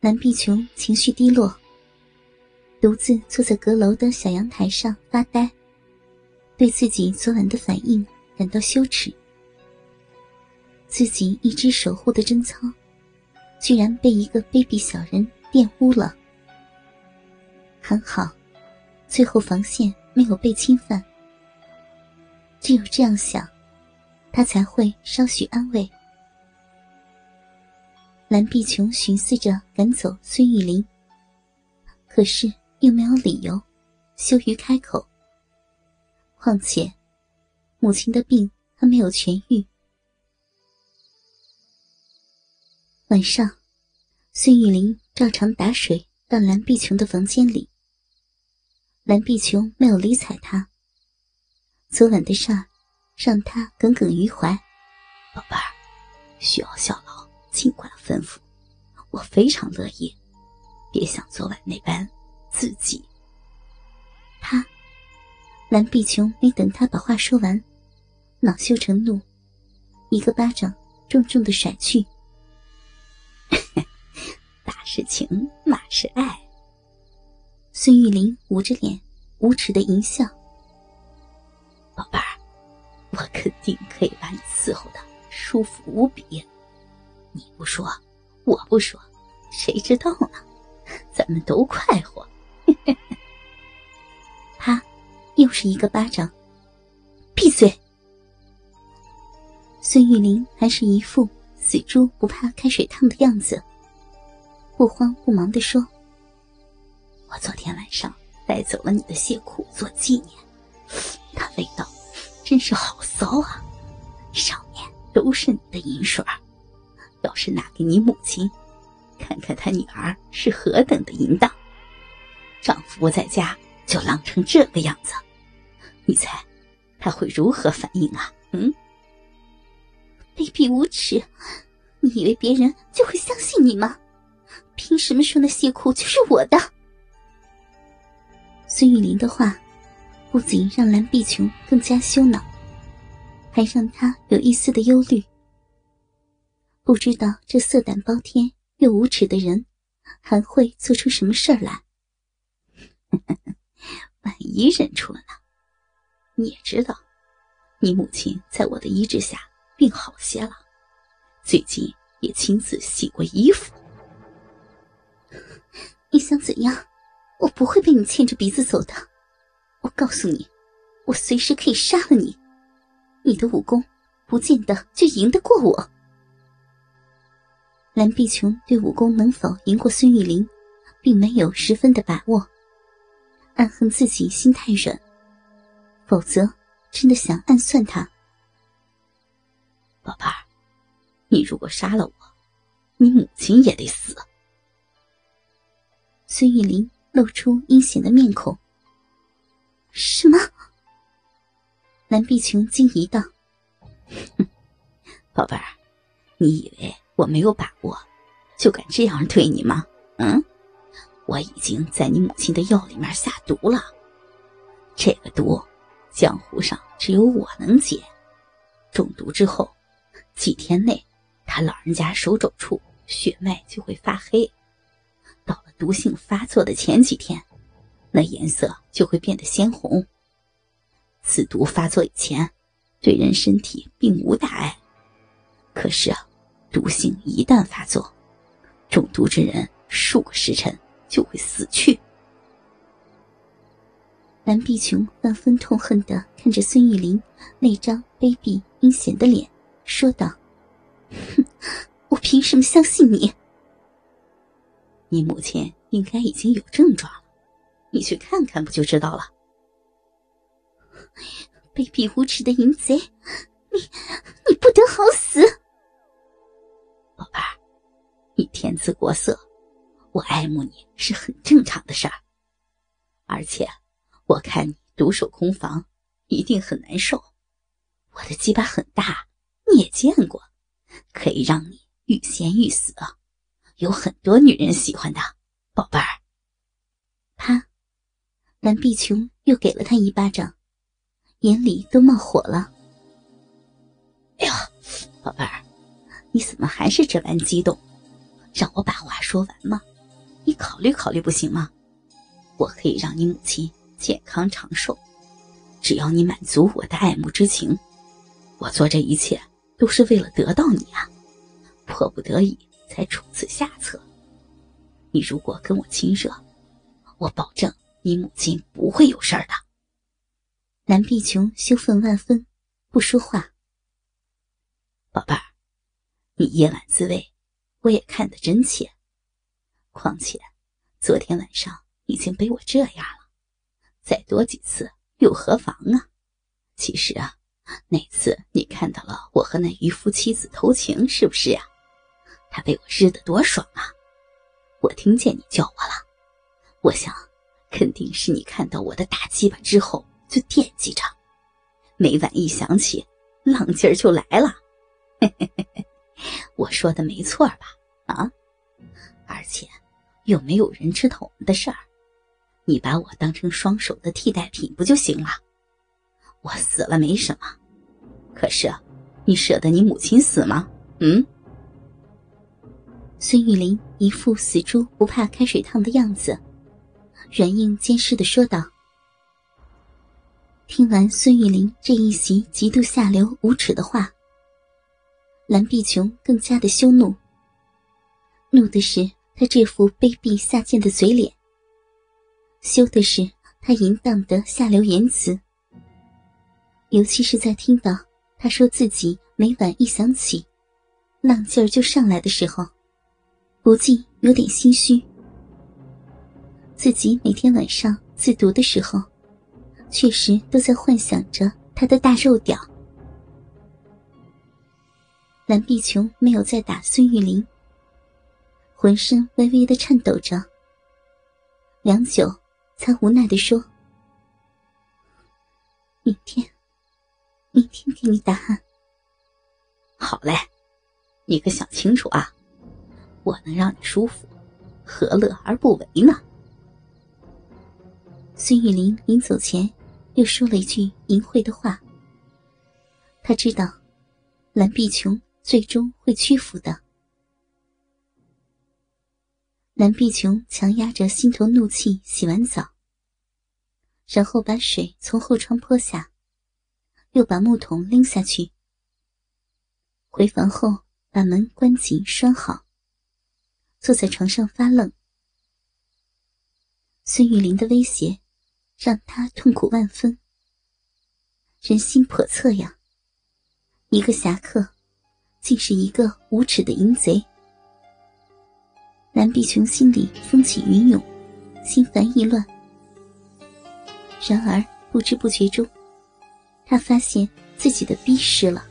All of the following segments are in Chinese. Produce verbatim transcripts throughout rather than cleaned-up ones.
蓝碧琼情绪低落，独自坐在阁楼的小阳台上发呆，对自己昨晚的反应感到羞耻。自己一直守护的贞操，居然被一个卑鄙小人玷污了。还好，最后防线没有被侵犯。只有这样想，他才会稍许安慰。蓝碧琼寻思着赶走孙玉玲，可是又没有理由，羞于开口。况且母亲的病还没有痊愈。晚上，孙玉玲照常打水到蓝碧琼的房间里。蓝碧琼没有理睬她，昨晚的事儿让她耿耿于怀。 宝贝儿，需要效劳尽管吩咐，我非常乐意，别像昨晚那般自己。 他蓝碧琼没等他把话说完，恼羞成怒，一个巴掌重重地甩去。 打是情，骂是爱。 孙玉玲捂着脸无耻地淫笑。 宝贝儿，我肯定可以把你伺候的舒服无比。你不说，我不说，谁知道呢？咱们都快活。 啪，又是一个巴掌。闭嘴！孙玉玲还是一副死猪不怕开水烫的样子，不慌不忙地说： 我昨天晚上带走了你的血裤做纪念，它味道真是好骚啊，上面都是你的银水。要是拿给你母亲，看看她女儿是何等的淫荡，丈夫不在家就浪成这个样子，你猜她会如何反应啊？嗯？ 卑鄙无耻，你以为别人就会相信你吗？凭什么说那血裤就是我的？孙玉玲的话不仅让蓝碧琼更加羞恼，还让她有一丝的忧虑。不知道这色胆包天又无耻的人还会做出什么事儿来。 万一认出了呢？你也知道，你母亲在我的医治下病好些了，最近也亲自洗过衣服。 你想怎样？我不会被你牵着鼻子走的。我告诉你，我随时可以杀了你，你的武功不见得就赢得过我。蓝碧琼对武功能否赢过孙玉玲并没有十分的把握，暗恨自己心太软，否则真的想暗算她。 宝贝儿，你如果杀了我，你母亲也得死。 孙玉玲露出阴险的面孔。什么？蓝碧琼惊疑道。 宝贝儿，你以为我没有把握就敢这样对你吗？嗯，我已经在你母亲的药里面下毒了，这个毒江湖上只有我能解，中毒之后几天内他老人家手肘处血脉就会发黑，到了毒性发作的前几天，那颜色就会变得鲜红。此毒发作以前对人身体并无大碍，可是啊，毒性一旦发作，中毒之人数个时辰就会死去。 蓝碧琼万分痛恨地看着孙玉玲那张卑鄙阴险的脸，说道：哼，我凭什么相信你？ 你母亲应该已经有症状了，你去看看不就知道了。 卑鄙无耻的淫贼，你你不得好死！ 宝贝儿，你天姿国色，我爱慕你是很正常的事儿。而且我看你独守空房一定很难受，我的鸡巴很大，你也见过，可以让你欲仙欲死，有很多女人喜欢的，宝贝儿。 啪，蓝碧琼又给了他一巴掌，眼里都冒火了。 哎呀，宝贝儿，你怎么还是这般激动？让我把话说完嘛。 你考虑考虑不行吗？我可以让你母亲健康长寿，只要你满足我的爱慕之情，我做这一切都是为了得到你啊，迫不得已才出此下策。你如果跟我亲热，我保证你母亲不会有事儿的。 蓝碧琼羞愤万分，不说话。 宝贝儿，你夜晚自慰我也看得真切，况且昨天晚上已经被我这样了，再多几次又何妨啊？其实啊，那次你看到了我和那渔夫妻子偷情，是不是呀？他被我日得多爽啊！我听见你叫我了，我想肯定是你看到我的大鸡巴之后就惦记着，每晚一想起，浪劲儿就来了。嘿嘿嘿嘿，我说的没错吧？啊，而且又没有人知道我们的事儿，你把我当成双手的替代品不就行了？我死了没什么，可是你舍得你母亲死吗？嗯？ 孙玉玲一副死猪不怕开水烫的样子，软硬兼施地说道。听完孙玉玲这一席极度下流无耻的话，蓝碧琼更加的羞怒，怒的是她这副卑鄙下贱的嘴脸，羞的是她淫荡的下流言辞，尤其是在听到她说自己每晚一想起，浪劲儿就上来的时候，不禁有点心虚。自己每天晚上自读的时候，确实都在幻想着他的大肉屌。蓝碧琼没有再打孙玉玲，浑身微微的颤抖着，良久才无奈地说：明天明天给你答案。 好嘞，你可想清楚啊，我能让你舒服，何乐而不为呢？ 孙玉玲临走前又说了一句淫秽的话，她知道蓝碧琼最终会屈服的。蓝碧琼强压着心头怒气洗完澡，然后把水从后窗泼下，又把木桶拎下去。回房后把门关紧拴好，坐在床上发愣。孙玉玲的威胁让他痛苦万分，人心叵测呀，一个侠客竟是一个无耻的淫贼。蓝碧琼心里风起云涌，心烦意乱。然而不知不觉中，她发现自己的逼湿了。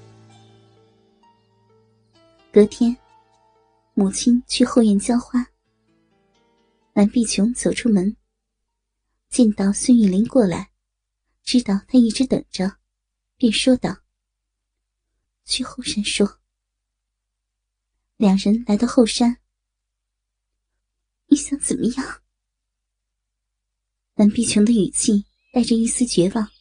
隔天，母亲去后院浇花，蓝碧琼走出门，见到孙玉玲过来，知道她一直等着，便说道：去后山说。两人来到后山。你想怎么样？蓝碧琼的语气带着一丝绝望。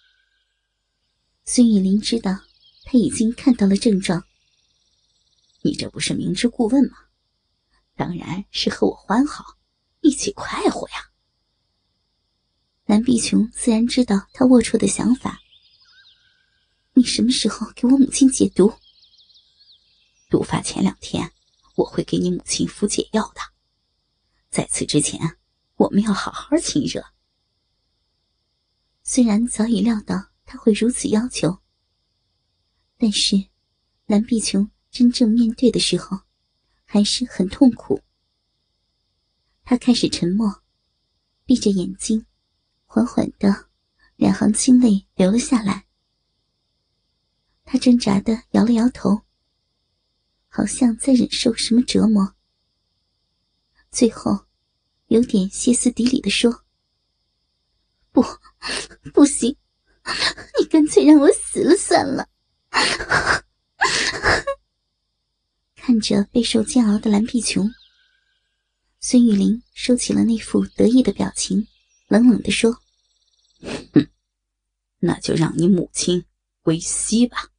孙玉玲知道她已经看到了症状。 你这不是明知故问吗？当然是和我欢好，一起快活呀。 蓝碧琼自然知道他龌龊的想法。你什么时候给我母亲解毒？ 毒发前两天，我会给你母亲服解药的。在此之前，我们要好好亲热。 虽然早已料到他会如此要求，但是蓝碧琼真正面对的时候，还是很痛苦。他开始沉默，闭着眼睛，缓缓的，两行清泪流了下来。他挣扎地摇了摇头，好像在忍受什么折磨。最后有点歇斯底里地说：不，不行，你干脆让我死了算了。看着备受煎熬的蓝碧琼，孙玉玲收起了那副得意的表情，冷冷地说： 哼，那就让你母亲归西吧。